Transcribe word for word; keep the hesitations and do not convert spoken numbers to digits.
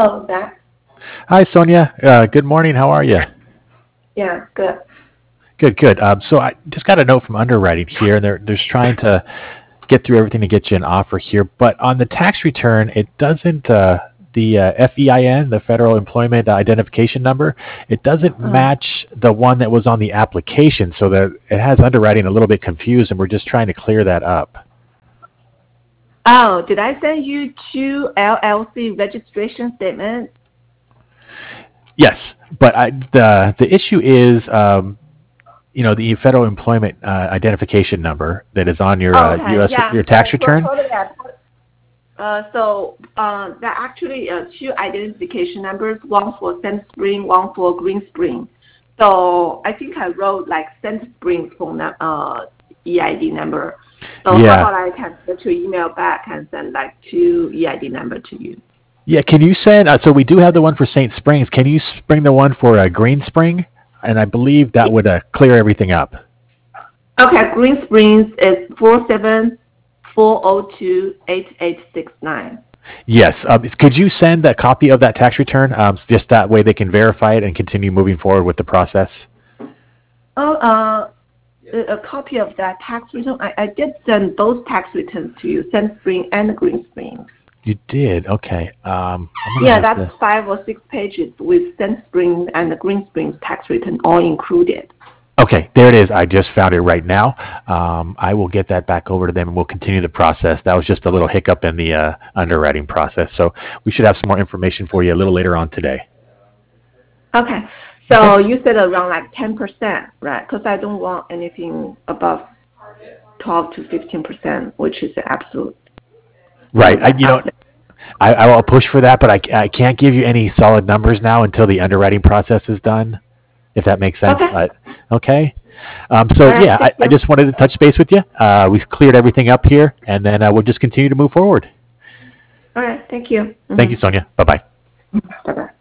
Hello, Zach. Hi, Sonia. Uh, good morning. How are you? Yeah, good. Good, good. Um, so I just got a note from underwriting here, and they're they're just trying to get through everything to get you an offer here. But on the tax return, it doesn't uh, the uh, F E I N, the Federal Employment Identification Number, it doesn't Uh, match the one that was on the application. So that it has underwriting a little bit confused, and we're just trying to clear that up. oh, did I send you two L L C registration statements? Yes, but I, the the issue is. Um, you know the federal employment uh, identification number that is on your Oh, uh, okay, U S yeah. your Uh, tax so return. totally, yeah. Uh, so uh, there are actually uh, two identification numbers, one for Sand Spring, one for Green Spring. So I think I wrote like Sand Spring phone num- uh, E I D number. So how Yeah, about I can get your email back and send like two E I D number to you? yeah. Can you send? Uh, so we do have the one for Saint Springs. Can you bring the one for uh, Green Spring? And I believe that would uh, clear everything up. Okay, Green Springs is four seven four zero two eight eight six nine. Yes. Um, could you send a copy of that tax return? Um, just that way they can verify it and continue moving forward with the process. Oh, uh, a a copy of that tax return. I, I did send both tax returns to you, Sand Spring and Green Springs. You did. Okay. Um, I'm gonna Yeah, have that's to. five or six pages with Sand Spring and the Green Springs tax return all included. Okay, there it is. I just found it right now. Um, I will get that back over to them, and we'll continue the process. That was just a little hiccup in the uh, underwriting process, so we should have some more information for you a little later on today. Okay, Okay. so you said around like ten percent, right? Because I don't want anything above twelve to fifteen percent, which is the absolute, you know, Right. I, like you know, out there. I, I will push for that, but I, I can't give you any solid numbers now until the underwriting process is done, if that makes sense. Okay, I, okay. Um, all so right, yeah, I, thank I you. just wanted to touch base with you. Uh, we've cleared everything up here, and then uh, we'll just continue to move forward. All right, thank you. Thank you, Mm-hmm. Sonia. Bye bye. Bye-bye.